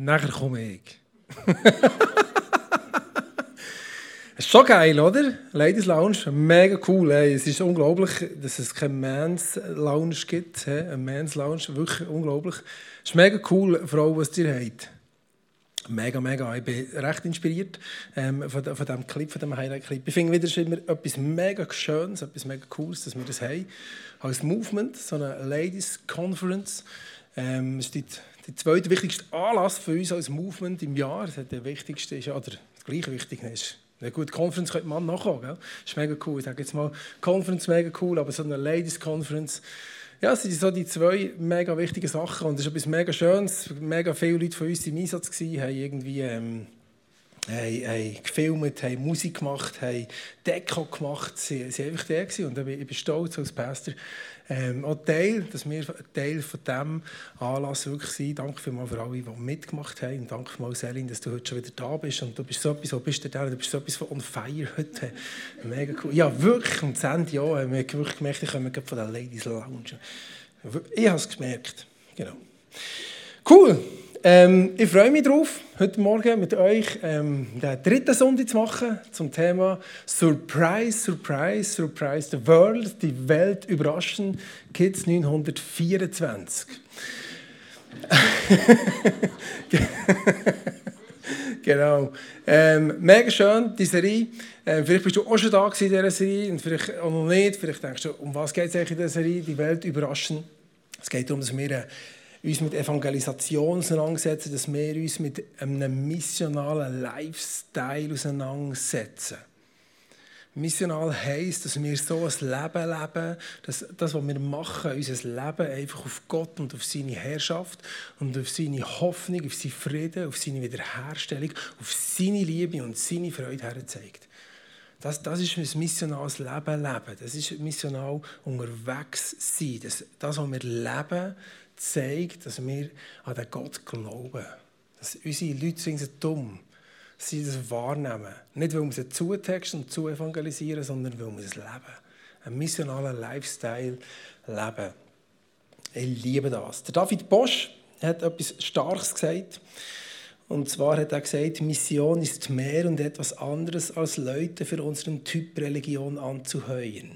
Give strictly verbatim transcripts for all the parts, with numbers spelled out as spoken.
nachher komme ich. Es ist schon geil, oder? Ladies Lounge, mega cool. Hey. Es ist unglaublich, dass es keinen Men's Lounge gibt. Hey. Ein Men's Lounge, wirklich unglaublich. Es ist mega cool, Frau, was ihr habt. Mega, mega. Ich bin recht inspiriert ähm, von, de, von diesem Clip, von diesem Highlight-Clip. Ich finde wieder, es ist immer etwas mega Schönes, etwas mega Cooles, dass wir das haben. Als Movement, so eine Ladies Conference. Ähm, ist die, die zweite wichtigste Anlass für uns als Movement im Jahr. Der wichtigste ist, oder das gleiche wichtige ist, eine gute Conference könnte man nachkommen. Gell? Das ist mega cool. Ich sage jetzt mal, Conference mega cool, aber so eine Ladies Conference, ja, das sind so die zwei mega wichtigen Sachen. Und das ist etwas mega Schönes. Mega viele Leute von uns im Einsatz gewesen, haben irgendwie ähm, haben, haben gefilmt, haben Musik gemacht, haben Deko gemacht. Sie waren einfach da gewesen. Und ich bin stolz als Pastor, ähm, auch Teil, dass wir Teil von diesem Anlass wirklich sind. Danke vielmals für alle, die mitgemacht haben. Und danke vielmals, Selin, dass du heute schon wieder da bist. Und du bist so etwas, wo bist du da? Du bist so etwas von on fire heute. Mega cool. Ja, wirklich. Und das Ende ja, haben wir wirklich gemerkt, ich komme von der Ladies Lounge. Ich habe es gemerkt. Genau. Cool. Ähm, ich freue mich darauf, heute Morgen mit euch ähm, den dritten Sonntag zu machen zum Thema Surprise, Surprise, Surprise the World, die Welt überraschen, Kids neunhundertvierundzwanzig. Genau. Ähm, mega schön, die Serie. Ähm, vielleicht bist du auch schon da in dieser Serie und vielleicht auch noch nicht. Vielleicht denkst du, um was geht es eigentlich in dieser Serie, die Welt überraschen? Es geht darum, dass wir äh, uns mit Evangelisation auseinandersetzen, dass wir uns mit einem missionalen Lifestyle auseinandersetzen. Missional heisst, dass wir so ein Leben leben, dass das, was wir machen, unser Leben einfach auf Gott und auf seine Herrschaft und auf seine Hoffnung, auf seinen Frieden, auf seine Wiederherstellung, auf seine Liebe und seine Freude herzeigt. Das, das ist ein missionales Leben leben. Das ist missional unterwegs sein. Das, das, was wir leben, zeigt, dass wir an den Gott glauben. Dass unsere Leute sind dumm. Sie das wahrnehmen. Nicht, weil wir sie zutexten und zu evangelisieren, sondern weil wir es leben. Ein missionaler Lifestyle leben. Ich liebe das. Der David Bosch hat etwas Starkes gesagt. Und zwar hat er gesagt, Mission ist mehr und etwas anderes, als Leute für unseren Typ Religion anzuheuern.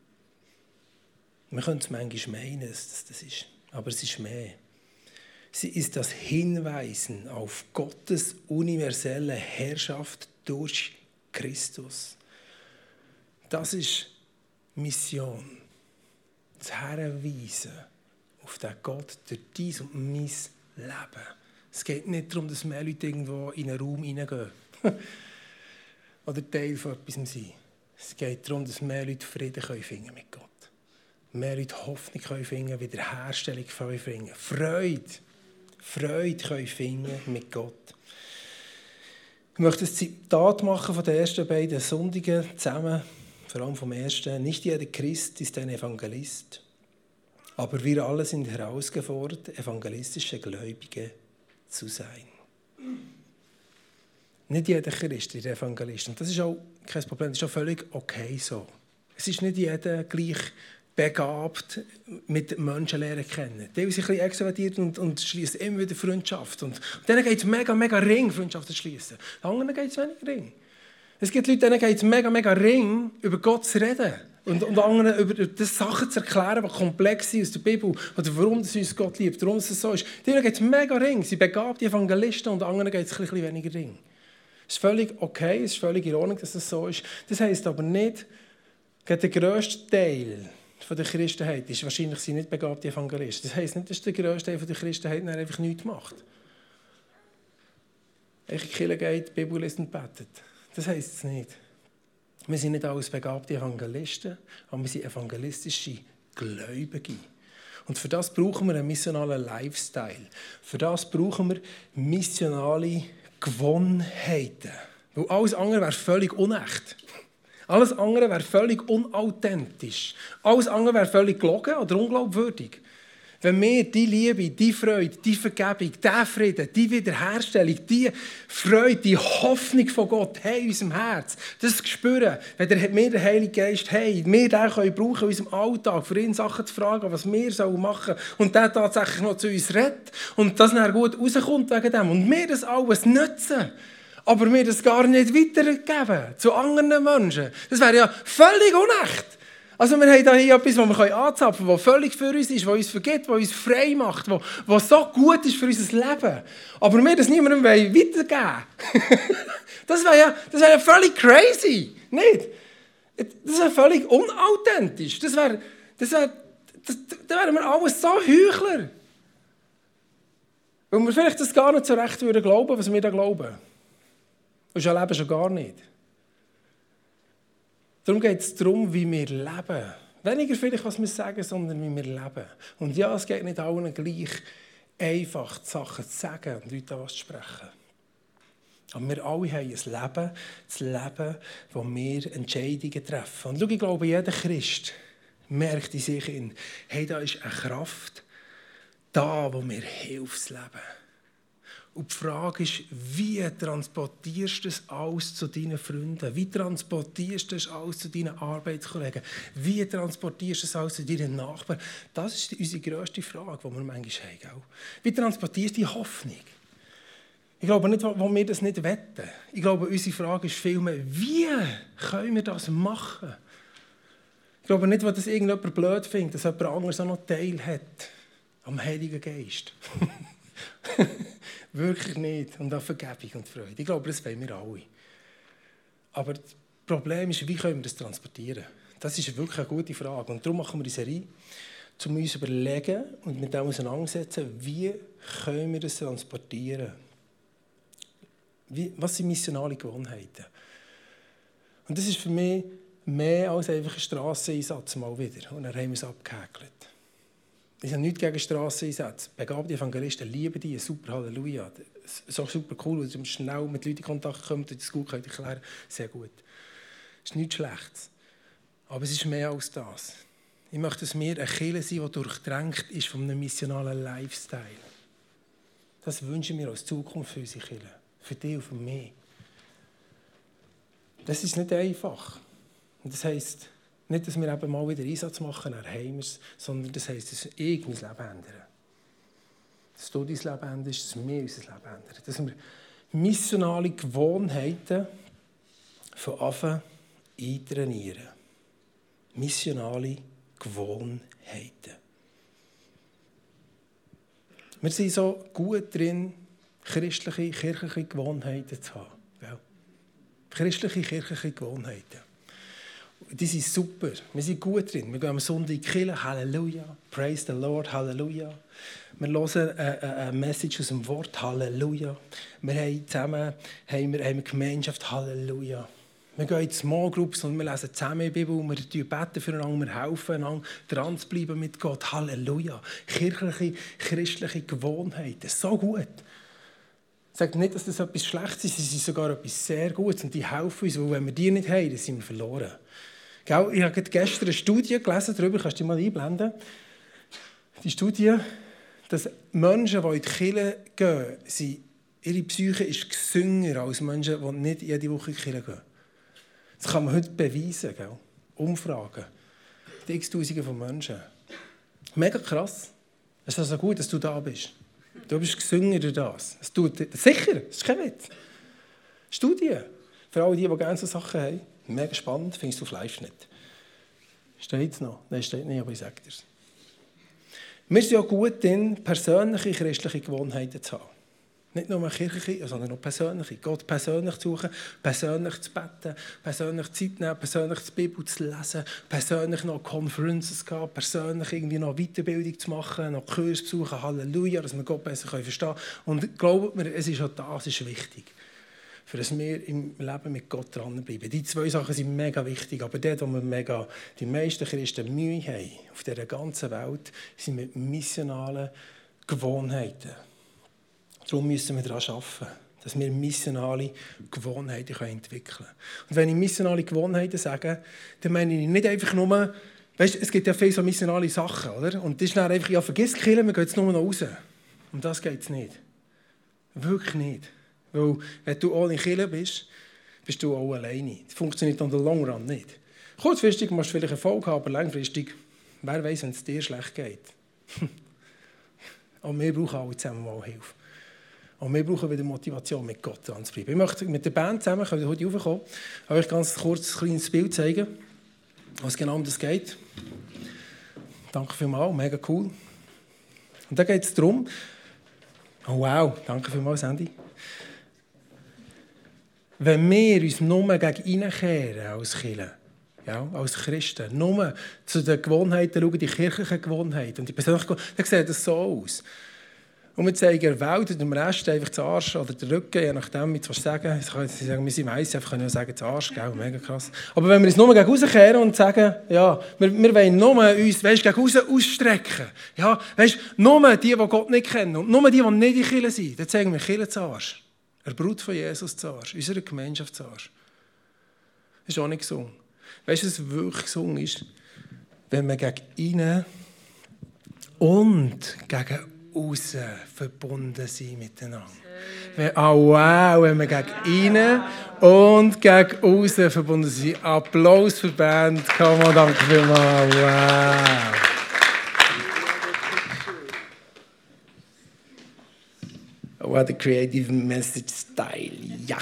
Man könnte es manchmal meinen, dass das ist. Aber es ist mehr. Sie ist das Hinweisen auf Gottes universelle Herrschaft durch Christus. Das ist Mission. Das Hinweisen auf den Gott durch dies und mein Leben. Es geht nicht darum, dass mehr Leute irgendwo in einen Raum hineingehen oder Teil von etwas sind. Es geht darum, dass mehr Leute Frieden finden können mit Gott. Mehr Leute Hoffnung können finden, Wiederherstellung können finden, Freude. Freude können finden mit Gott. Ich möchte ein Zitat machen von den ersten beiden Sonntagen zusammen, vor allem vom ersten. Nicht jeder Christ ist ein Evangelist, aber wir alle sind herausgefordert, evangelistische Gläubige zu sein. Nicht jeder Christ ist Evangelist. Und das ist auch kein Problem, das ist auch völlig okay so. Es ist nicht jeder gleich begabt mit Menschen lernen kennen. Die sind ein bisschen extrovertiert und, und schließen immer wieder Freundschaft. Und, und denen geht es mega, mega ring, Freundschaft zu schließen. Den anderen geht es weniger ring. Es gibt Leute, denen geht es mega, mega ring, über Gott zu reden. Und, und anderen über das Sachen zu erklären, die komplex sind aus der Bibel. Oder warum das uns Gott liebt, warum es so ist. Denen geht es mega ring. Sie sind begabte Evangelisten und anderen geht es ein bisschen weniger ring. Es ist völlig okay, es ist völlig in Ordnung, dass das so ist. Das heisst aber nicht, der grösste Teil von der Christenheit ist wahrscheinlich sie nicht begabte Evangelisten. Das heisst nicht, dass der grösste Teil von der Christenheit einfach nichts macht. In die Kirche geht, die Bibel liest und betet. Das heisst es nicht. Wir sind nicht alles begabte Evangelisten, aber wir sind evangelistische Gläubige. Und für das brauchen wir einen missionalen Lifestyle. Für das brauchen wir missionale Gewohnheiten. Weil alles andere wäre völlig unecht. Alles andere wäre völlig unauthentisch. Alles andere wäre völlig gelogen oder unglaubwürdig. Wenn wir die Liebe, die Freude, die Vergebung, den Frieden, die Wiederherstellung, die Freude, die Hoffnung von Gott haben in unserem Herz, das spüren, wenn der, wir den Heiligen Geist haben, wir den können brauchen in unserem Alltag, für ihn Sachen zu fragen, was wir machen sollen und der tatsächlich noch zu uns redet und das dann gut rauskommt wegen dem und wir das alles nutzen, aber wir das gar nicht weitergeben zu anderen Menschen. Das wäre ja völlig unecht. Also wir haben hier etwas, das wir anzapfen können, das völlig für uns ist, das uns vergibt, das uns frei macht, das so gut ist für unser Leben. Aber wir das niemandem weitergeben wollen. Das wäre ja, das wäre ja völlig crazy. Nicht? Das wäre völlig unauthentisch. Das wäre, das wäre, das, da wären wir alles so Heuchler. Weil wir vielleicht das gar nicht so recht würden glauben, was wir da glauben. Und schon leben schon gar nicht. Darum geht es darum, wie wir leben. Weniger vielleicht, was wir sagen, sondern wie wir leben. Und ja, es geht nicht allen gleich einfach, die Sachen zu sagen und Leute anzusprechen. Aber wir alle haben ein Leben, das Leben, wo wir Entscheidungen treffen. Und schau, ich glaube, jeder Christ merkt in sich, in, hey, da ist eine Kraft da, wo mir hilft zu leben. Und die Frage ist, wie transportierst du das alles zu deinen Freunden? Wie transportierst du das alles zu deinen Arbeitskollegen? Wie transportierst du das alles zu deinen Nachbarn? Das ist unsere grösste Frage, die wir manchmal haben. Wie transportierst du die Hoffnung? Ich glaube nicht, wo wir das nicht wetten. Ich glaube, unsere Frage ist vielmehr, wie können wir das machen? Ich glaube nicht, dass das irgendjemand blöd findet, dass jemand anderes auch noch Teil hat am Heiligen Geist. Wirklich nicht. Und an Vergebung und Freude. Ich glaube, das wollen wir alle. Aber das Problem ist, wie können wir das transportieren? Das ist wirklich eine gute Frage. Und darum machen wir die Serie, um uns zu überlegen und mit dem auseinandersetzen, wie können wir das transportieren? Wie, was sind missionale Gewohnheiten? Und das ist für mich mehr als einfach ein Strasseneinsatz mal wieder. Und dann haben wir es abgehäkelt. Ich habe nichts gegen Strasseneinsätze. Begabte Evangelisten lieben die, super, Halleluja. Das ist auch super cool, weil sie schnell mit Leuten in Kontakt kommen und das gut erklären können. Sehr gut. Das ist nichts Schlechtes. Aber es ist mehr als das. Ich möchte, dass wir eine Kirche sein, die durchdrängt ist von einem missionalen Lifestyle. Das wünschen wir als Zukunft für unsere Kirche. Für dich und für mich. Das ist nicht einfach. Und das heisst, nicht, dass wir eben mal wieder Einsatz machen, dann haben wir es, sondern das heisst, dass ich mein Leben ändere. Dass du dein Leben änderst, dass wir unser Leben ändern. Dass wir missionale Gewohnheiten von Anfang eintrainieren. Missionale Gewohnheiten. Wir sind so gut drin, christliche, kirchliche Gewohnheiten zu haben. Ja. Christliche, kirchliche Gewohnheiten. Die sind super. Wir sind gut drin. Wir gehen am Sonntag in die Kirche. Halleluja. Praise the Lord. Halleluja. Wir hören eine Message aus dem Wort. Halleluja. Wir haben zusammen haben wir, haben wir Gemeinschaft. Halleluja. Wir gehen in Small Groups und wir lesen zusammen die Bibel. Wir beten füreinander. Wir helfen einander, dran zu bleiben mit Gott. Halleluja. Kirchliche, christliche Gewohnheiten. So gut. Ich sage nicht, dass das etwas Schlechtes ist. Sie sind sogar etwas sehr Gutes. Und die helfen uns. Weil wenn wir die nicht haben, dann sind wir verloren. Ich habe gestern eine Studie gelesen, darüber kannst du dich mal einblenden. Die Studie, dass Menschen, die in die Kirche gehen, sind, ihre Psyche ist gesünder als Menschen, die nicht jede Woche in die Kirche gehen. Das kann man heute beweisen. Gell? Umfragen. Die x-Tausende von Menschen. Mega krass. Es ist also gut, dass du da bist. Du bist gesünder durch das. Es tut, sicher, das ist kein Witz. Studie. Für alle, die, die gerne so Sachen haben. Mega spannend, findest du auf live nicht. Steht es noch? Nein, steht nicht, aber ich sage dir es. Wir sind ja gut darin, persönliche christliche Gewohnheiten zu haben. Nicht nur kirchliche, sondern auch persönliche. Gott persönlich zu suchen, persönlich zu beten, persönlich Zeit nehmen, persönlich die Bibel zu lesen, persönlich noch Conferences zu gehen, persönlich irgendwie noch Weiterbildung zu machen, noch Kurse zu besuchen, Halleluja, dass wir Gott besser verstehen können. Und glaubt mir, es ist auch das ist wichtig. Für das wir im Leben mit Gott dranbleiben. Die zwei Sachen sind mega wichtig, aber dort, wo wir mega die meisten Christen Mühe haben, auf dieser ganzen Welt, sind mit missionalen Gewohnheiten. Darum müssen wir daran arbeiten, dass wir missionale Gewohnheiten entwickeln können. Und wenn ich missionale Gewohnheiten sage, dann meine ich nicht einfach nur, Weißt du, es gibt ja viele so missionale Sachen, oder? Und das ist dann einfach, ja, vergiss die Kirche, wir gehen jetzt nur noch raus. Um das geht es nicht. Wirklich nicht. Weil, wenn du ohne Kirche bist, bist du auch alleine. Das funktioniert an der Long Run nicht. Kurzfristig musst du vielleicht Erfolg haben, aber langfristig, wer weiß, wenn es dir schlecht geht. Auch wir brauchen alle zusammen mal Hilfe. Auch wir brauchen wieder Motivation, mit Gott dran zu bleiben. Ich möchte mit der Band zusammen, können wir heute raufkommen, euch ganz kurz ein kleines Bild zeigen, was genau um das geht. Danke vielmals, mega cool. Und da geht es darum, oh wow, danke vielmals, Sandy. Wenn wir uns nur gegen reinkehren als Kirche, ja, als Christen, nur zu den Gewohnheiten schauen, die kirchlichen Gewohnheiten, und die persönlichen Gewohnheiten, dann sieht das so aus. Und wir zeigen der Welt und dem Rest einfach den Arsch oder den Rücken, je nachdem, wie du sagen willst. Sie sagen, wir sind meist, einfach können wir sagen, den Arsch, gell, mega krass. Aber wenn wir uns nur gegen rauskehren und sagen, ja, wir, wir wollen nur uns, weißt, gegen raus ausstrecken, ja, weißt, nur die, die Gott nicht kennen und nur die, die nicht in Kirche sind, dann zeigen wir Kirche zu Arsch. Der Brut von Jesus zu Arsch, unserer Gemeinschaft zu Arsch. Das ist auch nicht gesungen. Weißt du, was wirklich gesungen ist? Wenn wir gegen innen und gegen außen verbunden sind miteinander. Wenn, oh wow, wenn wir gegen innen und gegen außen verbunden sind. Applaus für die Band. Komm mal, danke vielmals. Wow. What a creative message style. Ja.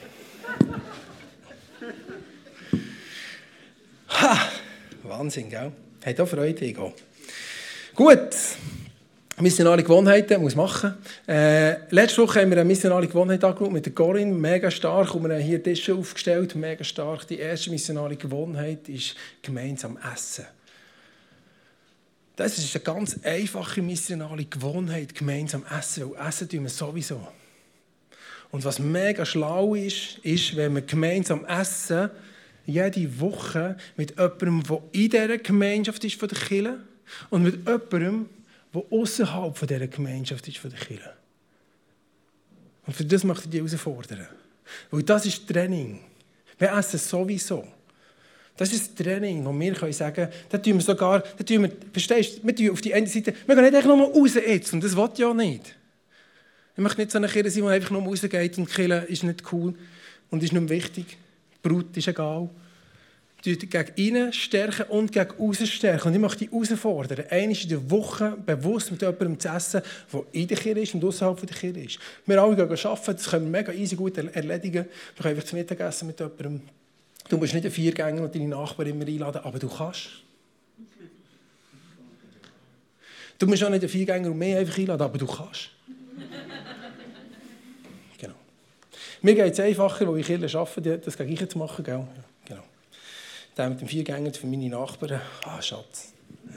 Ha! Wahnsinn, gell? Hat auch Freude, ich auch. Gut. Missionale Gewohnheiten muss machen. Äh, letzte Woche haben wir eine missionale Gewohnheit angeschaut mit der Corinne. Mega stark. Und wir haben hier Tische aufgestellt. Mega stark. Die erste missionale Gewohnheit ist gemeinsam essen. Das ist eine ganz einfache missionale Gewohnheit, gemeinsam essen. Weil essen tun wir sowieso. Und was mega schlau ist, ist, wenn wir gemeinsam essen, jede Woche mit jemandem, der in dieser Gemeinschaft ist von der Kirche und mit jemandem, der außerhalb von dieser Gemeinschaft ist von der Kirche. Und für das möchte ich dich herausfordern. Weil das ist Training. Wir essen sowieso. Das ist das Training, wo wir können sagen, da tun wir sogar, da tun wir, verstehst du, wir tun auf die eine Seite, wir gehen nicht einfach nur raus jetzt, und das will ich ja nicht. Ich möchte nicht so eine Kirche sein, die einfach nur rausgeht und die Kirche ist nicht cool und ist nicht mehr wichtig. Die Brut ist egal. Gegen innen stärken und gegen außen stärken. Und ich möchte dich herausfordern, einmal in der Woche bewusst mit jemandem zu essen, der in der Kirche ist und außerhalb der Kirche ist. Wir alle gehen arbeiten, das können wir mega easy gut erledigen. Wir können einfach zu Mittagessen mit jemandem. Du musst nicht ein Viergänger und deine Nachbarn immer einladen, aber du kannst. Du musst auch nicht einen Viergänger und mehr einfach einladen, aber du kannst. Genau. Mir geht es einfacher, weil ich Kirche arbeite, das gegen ich zu machen. Gell? Ja, genau. Der mit dem Viergänger für meine Nachbarn. Ah, Schatz.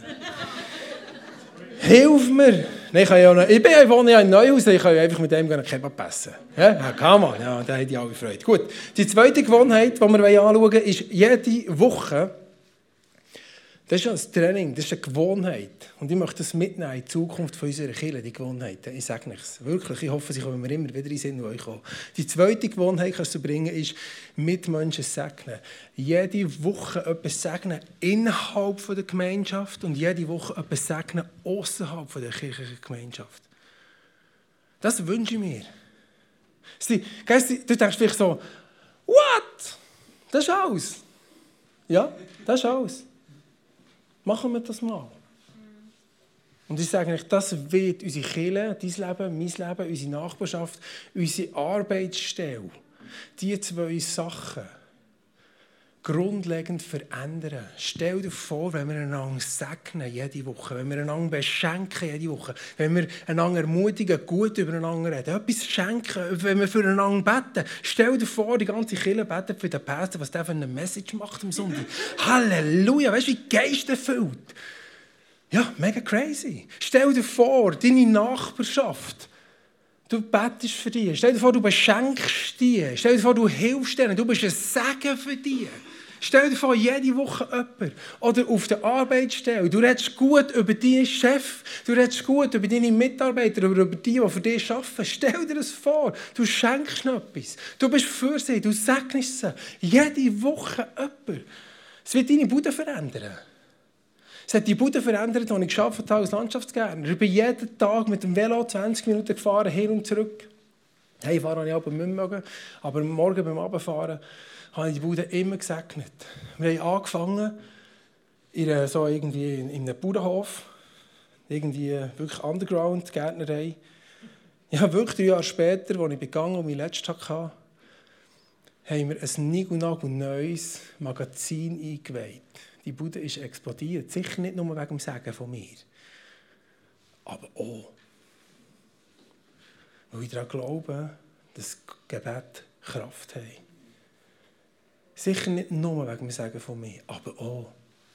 Hilf mir! Nein, ich, kann ja noch, ich bin ja wohne ja in Neuhaus, ich kann ja einfach mit dem einen Kebab essen. Ja, ja, kann man. Ja, da hätte ich alle Freude. Gut, die zweite Gewohnheit, die wir anschauen wollen, ist jede Woche, das ist ein Training, das ist eine Gewohnheit. Und ich möchte das mitnehmen in die Zukunft von unserer Kirche, die Gewohnheiten. Ich sage nichts. Wirklich, ich hoffe, sie kommen mir immer wieder in den Sinn, wo ich komme. Die zweite Gewohnheit, kannst du bringen, ist Mitmenschen segnen. Jede Woche etwas segnen innerhalb der Gemeinschaft und jede Woche etwas segnen außerhalb der kirchlichen Gemeinschaft. Das wünsche ich mir. Du denkst vielleicht so, what? Das ist alles. Ja, das ist alles. Machen wir das mal. Und ich sage euch, das wird unsere Kirche, dein Leben, mein Leben, unsere Nachbarschaft, unsere Arbeitsstelle, diese zwei Sachen grundlegend verändern. Stell dir vor, wenn wir einander segnen jede Woche, wenn wir einander beschenken jede Woche, wenn wir einander ermutigen, gut übereinander reden, etwas schenken, wenn wir füreinander beten. Stell dir vor, die ganze Kirche betet für den Pastor, was der für eine Message macht am Sonntag. Halleluja, weißt du, wie geisterfüllt. Ja, mega crazy. Stell dir vor, deine Nachbarschaft. Du betest für die. Stell dir vor, du beschenkst die. Stell dir vor, du hilfst denen. Du bist ein Segen für die. Stell dir vor, jede Woche jemand. Oder auf der Arbeitsstelle. Du redest gut über deinen Chef. Du redest gut über deine Mitarbeiter, oder über die, die für dich arbeiten. Stell dir das vor. Du schenkst noch etwas. Du bist für sie. Du segnest sie. Jede Woche jemand. Es wird deine Bude verändern. Es hat die Bude verändert, die ich gearbeitet habe als Landschaftsgärtner. Ich bin jeden Tag mit dem Velo zwanzig Minuten gefahren, hin und zurück. Heimfahren habe ich aber nicht mehr, aber morgen beim Abfahren habe ich die Bude immer gesegnet. Wir haben angefangen, in, so irgendwie in einem Bauernhof, irgendwie wirklich Underground, Gärtnerei. Ja, wirklich drei Jahre später, als ich begangen und mein letzten Tag hatte, haben wir ein niegelnagelneues Magazin eingeweiht. Die Bude ist explodiert. Sicher nicht nur wegen dem Segen von mir. Aber auch, weil ich daran glaube, dass Gebet Kraft hat. Sicher nicht nur wegen dem Segen von mir, aber auch.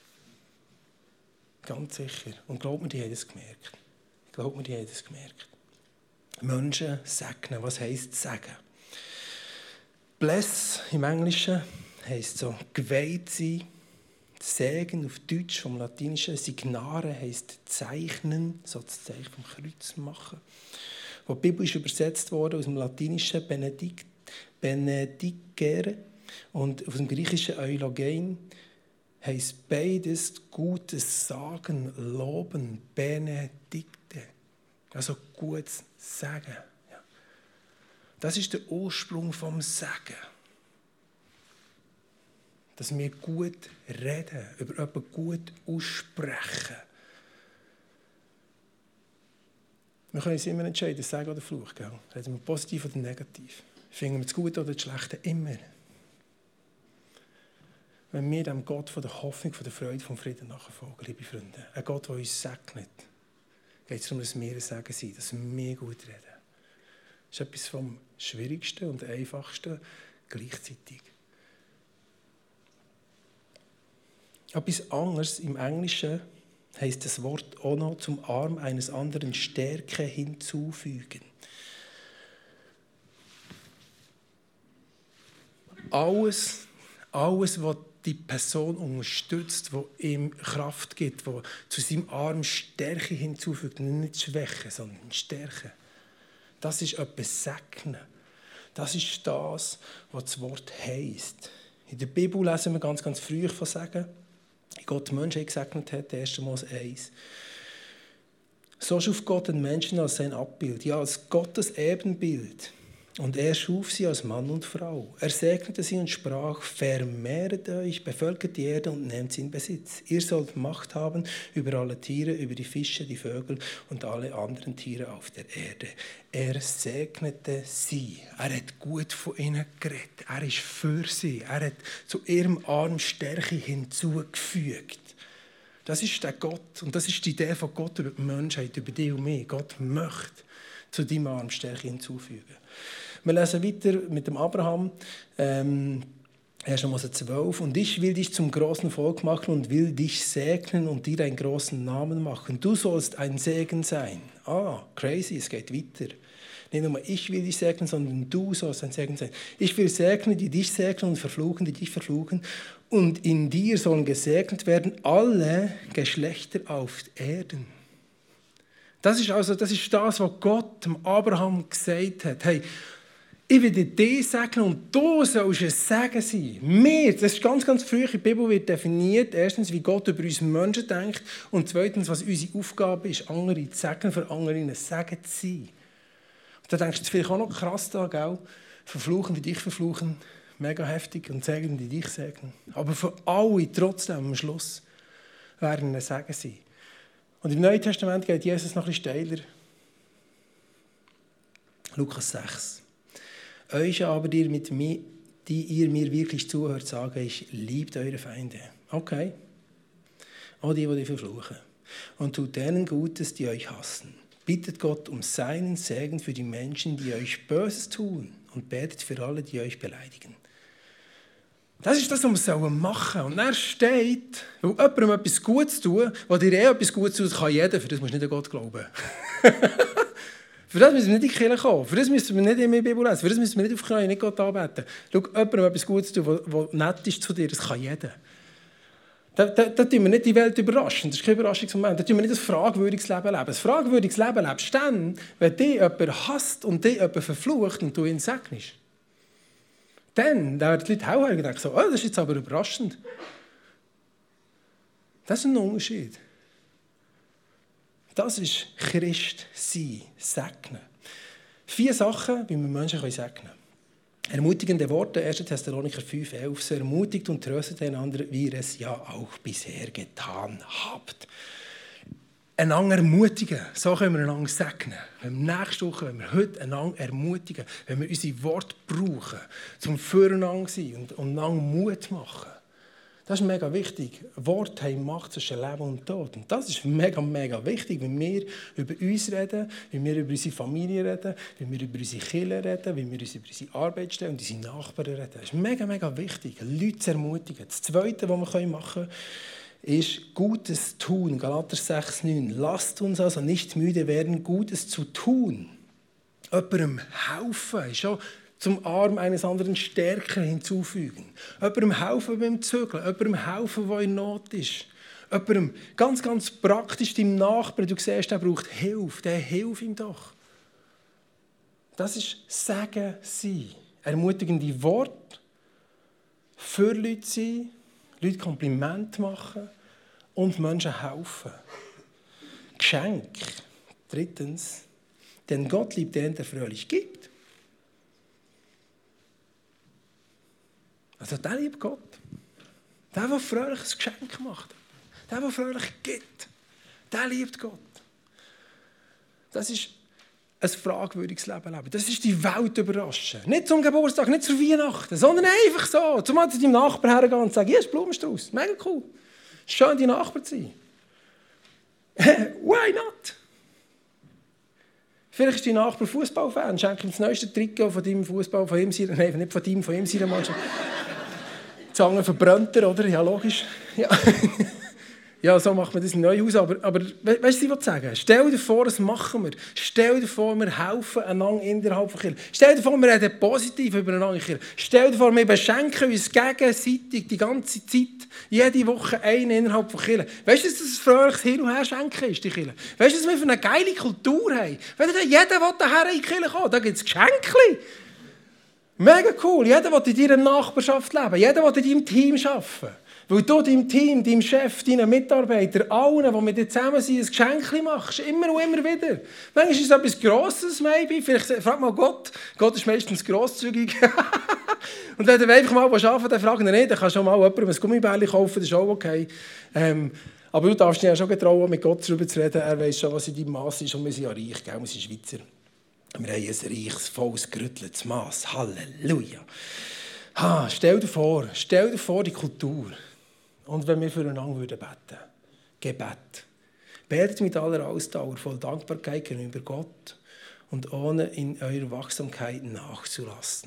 Ganz sicher. Und glaubt mir, die haben es gemerkt. Glaubt mir, die haben es gemerkt. Menschen segnen. Was heisst segnen? Bless im Englischen heisst so geweiht sein. Segen auf Deutsch vom Latinischen. Signare heisst zeichnen, so das Zeichen vom Kreuz machen. Wo die Bibel ist übersetzt wurde aus dem Latinischen Benedikt, Benedicere und aus dem Griechischen Eulogein heisst beides Gutes sagen, loben, Benedikte. Also Gutes sagen. Ja. Das ist der Ursprung vom Segen. Dass wir gut reden, über jemanden gut aussprechen. Wir können uns immer entscheiden, Segen oder Fluch. Gell? Reden wir positiv oder negativ. Finden wir das Gute oder das Schlechte? Immer. Wenn wir dem Gott von der Hoffnung, von der Freude, vom Frieden nachfolgen, liebe Freunde, ein Gott, der uns segnet, geht es darum, dass wir ein Segen sind, dass wir gut reden. Das ist etwas vom Schwierigsten und Einfachsten gleichzeitig. Etwas anderes im Englischen heisst das Wort auch noch zum Arm eines anderen Stärke hinzufügen. Alles, alles, was die Person unterstützt, die ihm Kraft gibt, die zu seinem Arm Stärke hinzufügt, nicht Schwäche, sondern Stärke. Das ist etwas Segnen. Das ist das, was das Wort heisst. In der Bibel lesen wir ganz, ganz früh von Segen. Wie Gott die Menschen gesegnet hat, erster Mose eins. So schuf Gott den Menschen als sein Abbild, ja als Gottes Ebenbild. Und er schuf sie als Mann und Frau. Er segnete sie und sprach, vermehret euch, bevölkert die Erde und nehmt sie in Besitz. Ihr sollt Macht haben über alle Tiere, über die Fische, die Vögel und alle anderen Tiere auf der Erde. Er segnete sie. Er hat gut von ihnen geredet. Er ist für sie. Er hat zu ihrem Arm Stärke hinzugefügt. Das ist der Gott. Und das ist die Idee von Gott über die Menschheit, über dich und mich. Gott möchte zu deinem Arm Stärke hinzufügen. Wir lesen weiter mit dem Abraham, ähm, erster Mose zwölf. Und ich will dich zum großen Volk machen und will dich segnen und dir einen großen Namen machen. Du sollst ein Segen sein. Ah, crazy, es geht weiter. Nicht nur ich will dich segnen, sondern du sollst ein Segen sein. Ich will segnen, die dich segnen und verfluchen, die dich verfluchen. Und in dir sollen gesegnet werden alle Geschlechter auf Erden. Das ist also das, ist das, was Gott dem Abraham gesagt hat. Hey, ich will dich segnen und du sollst ein Segen sein. Wir, das ist ganz, ganz früh in der Bibel wird definiert, erstens, wie Gott über uns Menschen denkt und zweitens, was unsere Aufgabe ist, andere zu segnen, für andere ein Segen zu sein. Und da denkst du vielleicht auch noch krass da, gell? Verfluchen, die dich verfluchen, mega heftig und segnen, die dich segnen. Aber für alle trotzdem am Schluss werden ein Segen sein. Und im Neuen Testament geht Jesus noch ein bisschen steiler. Lukas sechs. Euch aber, die, mit mir, die ihr mir wirklich zuhört, sage ich, liebt eure Feinde. Okay. Auch die, die dich verfluchen. Und tut denen Gutes, die euch hassen. Bittet Gott um seinen Segen für die Menschen, die euch Böses tun. Und betet für alle, die euch beleidigen. Das ist das, was wir machen sollen. Und er steht, weil jemandem etwas Gutes tun, was dir eh etwas Gutes tut, kann jeder, für das musst du nicht an Gott glauben. Für das müssen wir nicht in die Kirche kommen. Für das müssen wir nicht in die Bibel lesen. Für das müssen wir nicht auf Knien, nicht Gott anbeten. Schau, jemandem etwas Gutes tun, was nett ist zu dir, das kann jeder. Da, da, da tun wir nicht die Welt überraschen. Das ist kein Überraschungsmoment. Da tun wir nicht ein fragwürdiges Leben leben. Ein fragwürdiges Leben lebst du dann, wenn dich jemand hasst und dich jemand verflucht und du ihn segnest. Dann werden die Leute hellhörig und denken so, oh, das ist jetzt aber überraschend. Das ist ein Unterschied. Das ist Christ sein, segnen. Vier Sachen, wie wir Menschen segnen können. Ermutigende Worte, erster Thessalonicher fünf, elf. So ermutigt und tröstet einander, wie ihr es ja auch bisher getan habt. Einander ermutigen, so können wir einander segnen. Wenn wir nächste Woche, wenn wir heute einander ermutigen, wenn wir unsere Worte brauchen, zum Füreinander sein und, und einander Mut machen. Das ist mega wichtig. Worte haben Macht zwischen Leben und Tod. Und das ist mega, mega wichtig, wenn wir über uns reden, wenn wir über unsere Familie reden, wenn wir über unsere Kinder reden, wenn wir über unsere Arbeitsstellen und unsere Nachbarn reden. Das ist mega, mega wichtig, Leute zu ermutigen. Das Zweite, was wir machen können, ist Gutes tun. Galater sechs, neun. Lasst uns also nicht müde werden, Gutes zu tun. Jemandem helfen ist schon zum Arm eines anderen stärker hinzufügen. Jemandem helfen beim Zügeln, jemandem helfen, der in Not ist. Jemandem ganz, ganz praktisch deinem Nachbarn, du siehst, der braucht Hilfe, der hilf ihm doch. Das ist Sagen sein. Ermutigende Worte, für Leute sein, Leute Komplimente machen und Menschen helfen. Geschenk. Drittens, denn Gott liebt den, der fröhlich gibt. Also der liebt Gott. Der, der fröhlich ein Geschenk macht. Der, der fröhlich gibt. Der liebt Gott. Das ist ein fragwürdiges Leben leben. Das ist die Welt überraschen. Nicht zum Geburtstag, nicht zur Weihnachten, sondern einfach so. Zum Mal zu deinem Nachbarn hergehen und sagen, hier ist Blumenstrauß. Mega cool. Schön, dein Nachbar zu sein. Why not? Vielleicht ist dein Nachbar Fußballfan. Schenk ihm das neueste Trikot von deinem Fußball, von ihm, nein, nicht von deinem, von ihm, seiner Mannschaft. Die Zange verbrennt er, oder? Ja, logisch. Ja. Ja, so macht man das im Neuhaus. Aber, aber weißt du, was ich will sagen? Stell dir vor, das machen wir. Stell dir vor, wir helfen einander innerhalb der Kirche. Stell dir vor, wir reden positiv über einander in der Kirche. Stell dir vor, wir beschenken uns gegenseitig die ganze Zeit, jede Woche einen innerhalb der Kirche. Weißt du, dass das ein fröhliches Hin- und Herschenken ist, die Kirche? Weißt du, dass wir für eine geile Kultur haben? Wenn jeder daher in die Kirche kommen, da gibt es Geschenke. Mega cool. Jeder will in deiner Nachbarschaft leben. Jeder will in deinem Team arbeiten. Weil du deinem Team, deinem Chef, deinen Mitarbeitern, allen, die mit dir zusammen sind, ein Geschenk machst. Immer und immer wieder. Manchmal ist es etwas Grosses, maybe. Vielleicht frag mal Gott. Gott ist meistens grosszügig. Und wenn du einfach mal arbeiten willst, dann frag ihn nicht. Dann kannst du auch mal jemandem ein Gummibärchen kaufen, das ist auch okay. Ähm, aber du darfst dich ja schon getrauen, mit Gott darüber zu reden. Er weiss schon, was in deinem Mass ist. Und wir sind ja reich, gell? Wir sind Schweizer. Wir haben ein reiches, volles, gerütteltes Mass. Halleluja. Ha, stell dir vor, stell dir vor die Kultur. Und wenn wir füreinander beten würden. Gebet. Betet mit aller Ausdauer, voll Dankbarkeit gegenüber Gott und ohne in eurer Wachsamkeit nachzulassen.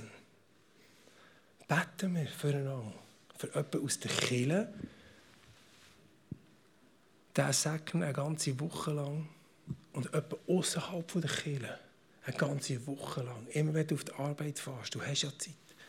Beten wir füreinander. Für jemanden aus der Kirche. Der segnet eine ganze Woche lang. Und jemanden außerhalb der Kirche. Eine ganze Woche lang. Immer wenn du auf die Arbeit fährst. Du hast ja Zeit.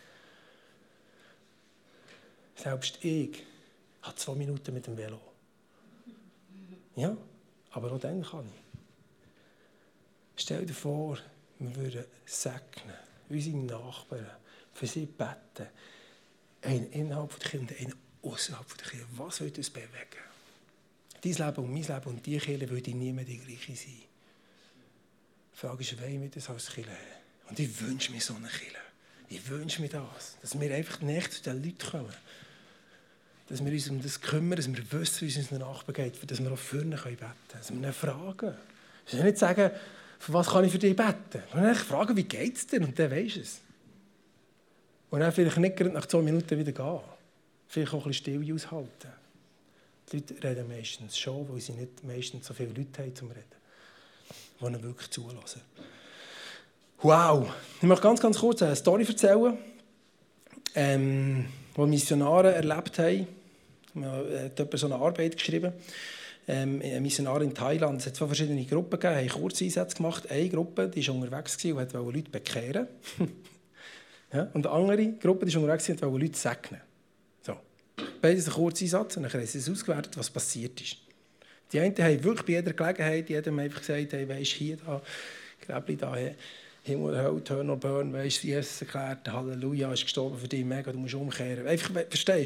Selbst ich habe zwei Minuten mit dem Velo. Ja, aber auch dann kann ich. Stell dir vor, wir würden segnen, unsere Nachbarn, für sie beten. Einen innerhalb der Kinder, einen außerhalb der Kirche. Was würde uns bewegen? Dein Leben und mein Leben und die Kirche würde nie mehr die gleiche sein. Die Frage ist, wollen wir das als Kirche haben? Und ich wünsche mir so eine Kirche. Ich wünsche mir das, dass wir einfach näher zu den Leuten kommen. Dass wir uns um das kümmern, dass wir wissen, wie es unseren Nachbarn geht, dass wir auch für ihn beten können. Dass wir ihn fragen. Wir müssen nicht sagen, für was kann ich für dich beten? Wir müssen fragen, wie geht es dir? Und dann weisst du es. Und dann vielleicht nicht gerade nach zwei Minuten wieder gehen. Vielleicht auch ein bisschen still aushalten. Die Leute reden meistens schon, weil sie nicht meistens so viele Leute haben zum Reden, die ihnen wirklich zulassen. Wow! Ich möchte ganz, ganz kurz eine Story erzählen, ähm, die Missionare erlebt haben. Man hat jemand so eine Arbeit geschrieben. Ähm, ein Missionar in Thailand. Es hat zwei verschiedene Gruppen gegeben, haben Kurzeinsätze gemacht. Eine Gruppe die war unterwegs und wollte Leute bekehren. Ja, und die andere Gruppe die war unterwegs und wollte Leute segnen. So. Beides ein Kurzeinsatz und dann haben sie es ausgewertet, was passiert ist. Die einen haben wirklich bei jeder Gelegenheit jedem einfach gesagt, hey, weisst hier, da, Gräbli da, Himmel, Hölle, Turn or Burn, weisst Jesus erklärt, Halleluja, ist gestorben für dich, mega, du musst umkehren. Einfach, verstehst du?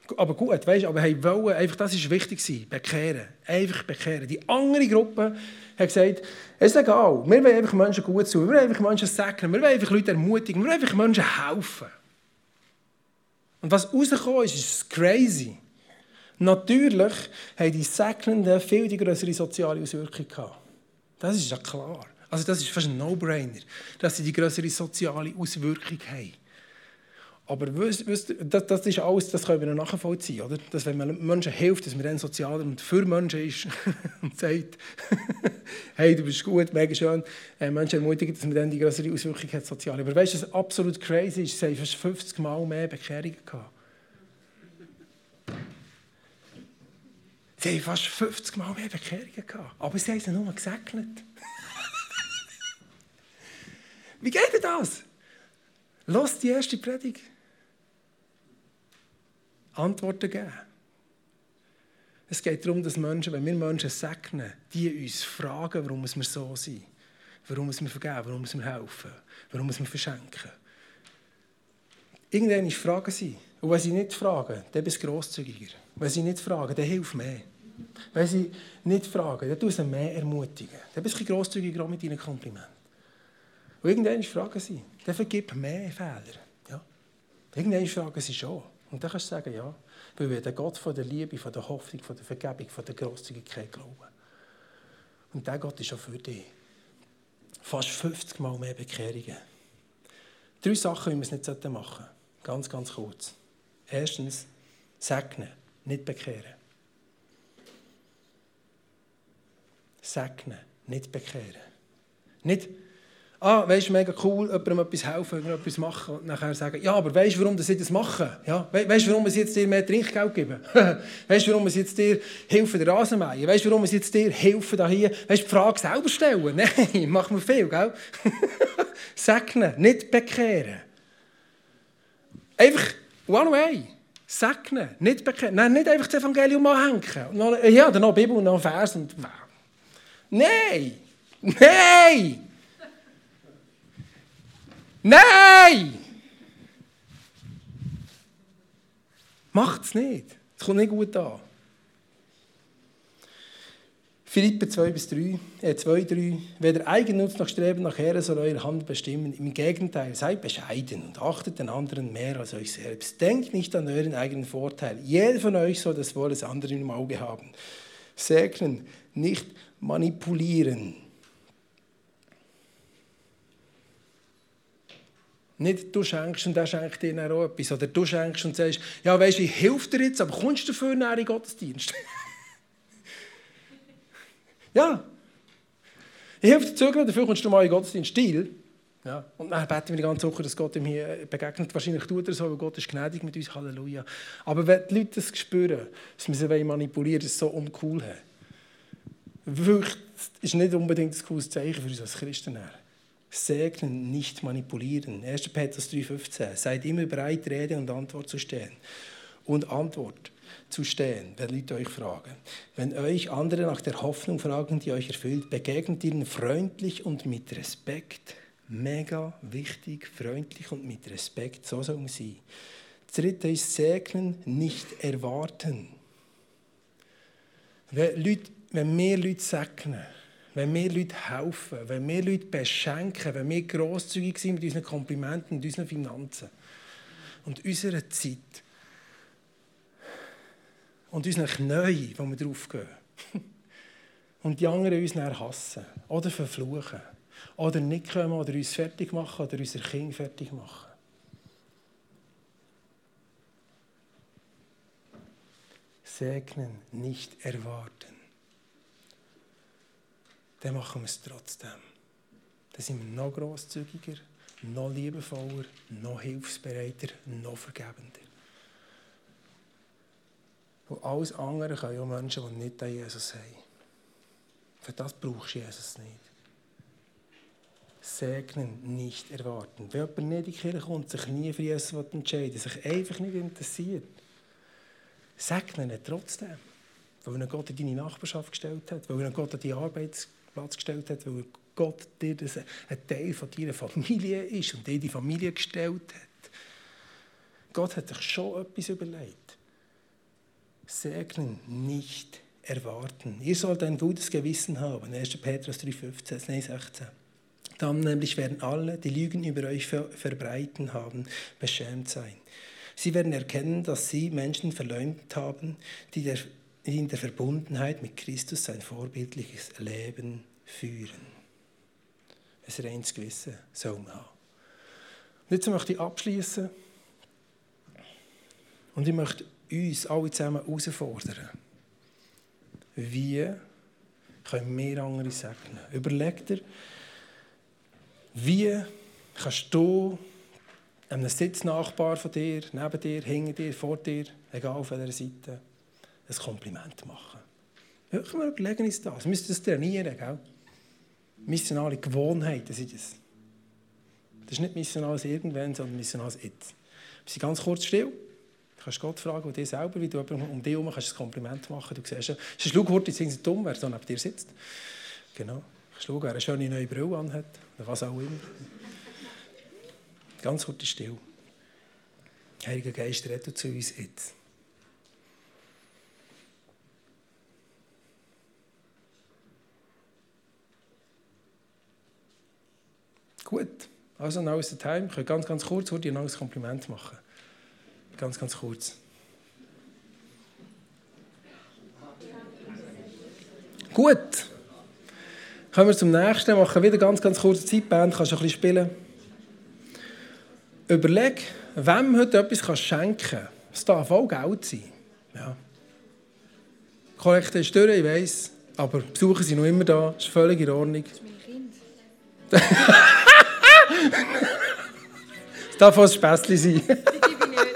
Aber gut, weißt, aber hey, wollen, einfach, das war wichtig gewesen, bekehren. Einfach bekehren. Die andere Gruppe hat gesagt, es ist egal, wir wollen einfach Menschen gut tun, wir wollen einfach Menschen segnen, wir wollen einfach Leute ermutigen, wir wollen einfach Menschen helfen. Und was rausgekommen ist, ist crazy. Natürlich haben die Segnenden viel die größere soziale Auswirkung gehabt. Das ist ja klar. Also das ist fast ein No-Brainer, dass sie die größere soziale Auswirkung haben. Aber wisst, wisst, das, das ist alles, das können wir noch nachvollziehen, oder? Dass wenn man Menschen hilft, dass man dann sozialer und für Menschen ist und sagt, hey, du bist gut, mega schön, äh, Menschen ermutigen, dass man dann die größere Auswirkung hat, sozial. Aber weißt du, was absolut crazy ist? Sie haben fast fünfzig Mal mehr Bekehrungen gehabt. Sie haben fast fünfzig Mal mehr Bekehrungen gehabt. Aber sie haben sie nur gesegnet. Wie geht denn das? Lass die erste Predigt. Antworten geben. Es geht darum, dass Menschen, wenn wir Menschen segnen, die uns fragen, warum wir so sind, warum wir vergeben, warum wir helfen, warum wir verschenken. Irgendwann fragen sie. Und wenn sie nicht fragen, dann bist du grosszügiger. Wenn sie nicht fragen, dann hilf mehr. Wenn sie nicht fragen, dann tust du sie mehr ermutigen. Dann bist du ein bisschen grosszügiger auch mit deinen Komplimenten. Und irgendwann fragen sie, dann vergib mehr Fehler. Ja? Irgendwann fragen sie schon. Und dann kannst du sagen, ja, weil wir den Gott von der Liebe, von der Hoffnung, von der Vergebung, von der Grosszügigkeit glauben. Und der Gott ist auch für dich. Fast fünfzig Mal mehr Bekehrungen. Drei Sachen, wie wir es nicht machen sollten. Ganz, ganz kurz. Erstens, segnen, nicht bekehren. Segnen, nicht bekehren. Nicht, ah, weisst du, mega cool, jemandem etwas helfen, etwas machen und nachher sagen, ja, aber weisst du, warum sie das machen? Ja, weisst du, warum sie jetzt dir mehr Trinkgeld geben? Weisst du, warum sie jetzt dir helfen, den Rasen mähen? Weisst du, warum sie jetzt dir helfen, da hier? Weisst du, die Frage selber stellen? Nein, machen wir viel, gell? Segnen, nicht bekehren. Einfach one way. Segnen, nicht bekehren. Nein, nicht einfach das Evangelium anhängen. Ja, dann noch Bibel und noch Vers. Und nein! Nein! Nein! Macht es nicht. Es kommt nicht gut an. Philipper zwei bis drei, äh zwei, drei. Weder Eigennutz noch Streben nach Ehre soll eure Hand bestimmen. Im Gegenteil, seid bescheiden und achtet den anderen mehr als euch selbst. Denkt nicht an euren eigenen Vorteil. Jeder von euch soll das Wohl des anderen im Auge haben. Segnen, nicht manipulieren. Nicht, du schenkst und der schenkt dir dann auch etwas. Oder du schenkst und sagst, ja, weisst du, ich helfe dir jetzt, aber kommst du dafür nachher in den Gottesdienst? Ja. Ich helfe dir zögern, dafür kommst du mal in den Gottesdienst. Stil. Ja. Und dann beten wir die ganze Woche, dass Gott ihm hier begegnet. Wahrscheinlich tut er so, weil Gott ist gnädig mit uns. Halleluja. Aber wenn die Leute das spüren, dass wir sie manipulieren, das ist so uncool. Wirklich, das ist nicht unbedingt ein cooles Zeichen für uns als Christen. Segnen, nicht manipulieren. erster Petrus drei fünfzehn. Seid immer bereit, Rede und Antwort zu stehen. Und Antwort zu stehen, wenn Leute euch fragen. Wenn euch andere nach der Hoffnung fragen, die euch erfüllt, begegnet ihnen freundlich und mit Respekt. Mega wichtig, freundlich und mit Respekt. So soll man sein. Das dritte ist segnen, nicht erwarten. Wenn, Leute, wenn wir Leute segnen, wenn wir Leute helfen, wenn wir Leute beschenken, wenn wir grosszügig sind mit unseren Komplimenten und unseren Finanzen und unserer Zeit und unseren Knien, wo wir draufgehen und die anderen uns dann hassen oder verfluchen oder nicht kommen oder uns fertig machen oder unser Kind fertig machen. Segnen, nicht erwarten. Dann machen wir es trotzdem. Dann sind wir noch grosszügiger, noch liebevoller, noch hilfsbereiter, noch vergebender. Und alles andere können auch Menschen, die nicht an Jesus haben. Für das brauchst du Jesus nicht. Segnen, nicht erwarten. Wenn jemand nicht in die Kirche kommt, sich nie für Jesus entscheiden will, sich einfach nicht interessiert, segnen ihn trotzdem. Weil er Gott in deine Nachbarschaft gestellt hat, weil er Gott an deinen Arbeitsplatz gestellt hat, weil Gott dir das ein Teil von deiner Familie ist und dir die Familie gestellt hat. Gott hat sich schon etwas überlegt. segnen, nicht erwarten. Ihr sollt ein gutes Gewissen haben. erster Petrus drei fünfzehn, nein, sechzehn. Dann nämlich werden alle, die Lügen über euch ver- verbreiten haben, beschämt sein. Sie werden erkennen, dass sie Menschen verleumdet haben, die, der, die in der Verbundenheit mit Christus ein vorbildliches Leben führen. Ein reines Gewissen soll man haben. Und jetzt möchte ich abschließen und ich möchte uns alle zusammen herausfordern. Wie können wir andere segnen? Überleg dir, wie kannst du einem Sitznachbar von dir, neben dir, hinter dir, vor dir, egal auf welcher Seite, ein Kompliment machen? Wirklich mal überlegen uns das. Wir müssen das trainieren, gell? Missionale Gewohnheiten sind das. Das ist nicht missionales Irgendwann, sondern missionales Jetzt. Wir sind ganz kurz still. Du kannst Gott fragen und dir selber, wie du um dich herum kannst ein Kompliment machen. Du siehst, es ist schau, jetzt sind sie dumm, wer so neben dir sitzt. Genau. Schau, wer eine schöne neue Brille anhat. Oder was auch immer. Ganz kurz still. Heiliger Geist, rette zu uns jetzt. Gut. Also, now is the time. Ich kann ganz, ganz kurz dir ein Kompliment machen. Ganz, ganz kurz. Gut. Kommen wir zum nächsten. Machen wieder ganz, ganz kurze Zeitband. Kannst du ein bisschen spielen. Überleg, wem heute etwas kannst schenken kannst. Es darf auch Geld sein. Ja. Die Kollekte ist durch, ich weiss. Aber Besucher sind noch immer da. Das ist völlig in Ordnung. Das ist mein Kind. Es darf auch ein Späßchen sein. Die gebe ich nicht.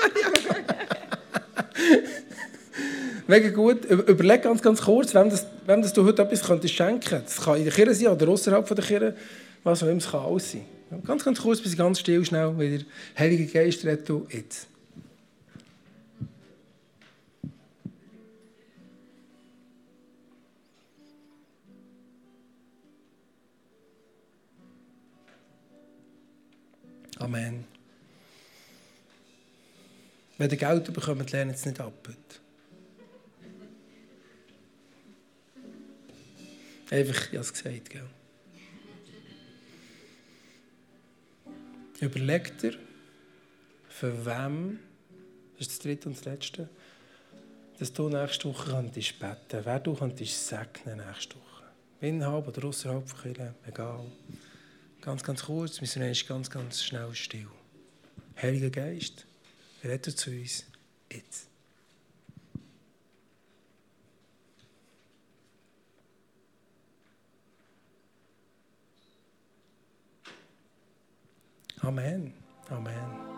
Mega gut. Überleg ganz, ganz kurz, wem, das, wem das du heute etwas könntest schenken. Das kann in der Kirche sein oder außerhalb der Kirche. Was auch immer, es kann alles sein. Ganz, ganz kurz, bis ganz still, schnell wieder. Heiliger Geist, rette du jetzt. Amen. Wenn ihr Geld bekommt, lernt es nicht ab. Einfach, ich habe es gesagt, gell? Überleg dir, für wem, das ist das dritte und das letzte, dass du nächste Woche könntest beten, wer du könntest segnen nächste Woche. Innerhalb oder außerhalb von Kirche, egal. Ganz, ganz kurz, wir sind eigentlich ganz, ganz schnell still. Heiliger Geist, rette zu uns jetzt. Amen. Amen.